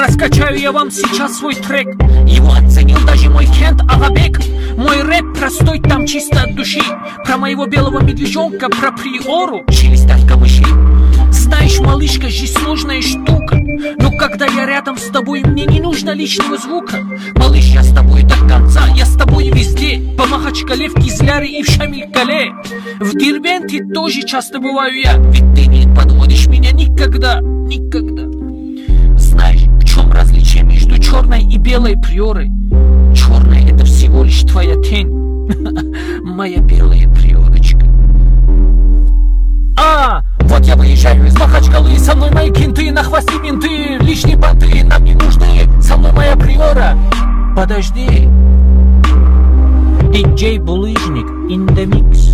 Раскачаю я вам сейчас свой трек. Его оценил даже мой Кент Агабек. Мой рэп простой, там чисто от души. Про моего белого медвежонка, про приору, челюсть от камышей. Знаешь, малышка, жизнь сложная штука, но когда я рядом с тобой, мне не нужно лишнего звука. Малыш, я с тобой до конца, я с тобой везде. По Махачкале, в Кизляре и в Шамилькале. В Дербенте тоже часто бываю я, ведь ты не подводишь меня никогда, никогда. Знаешь, в чем различие между черной и белой приорой? Черная — это всего лишь твоя тень. Моя белая приорочка. Вот я выезжаю из Махачкалы, со мной мои кенты, на хвосте менты, лишние понты нам не нужны, со мной моя приора. Подожди. DJ Булыжник in the mix.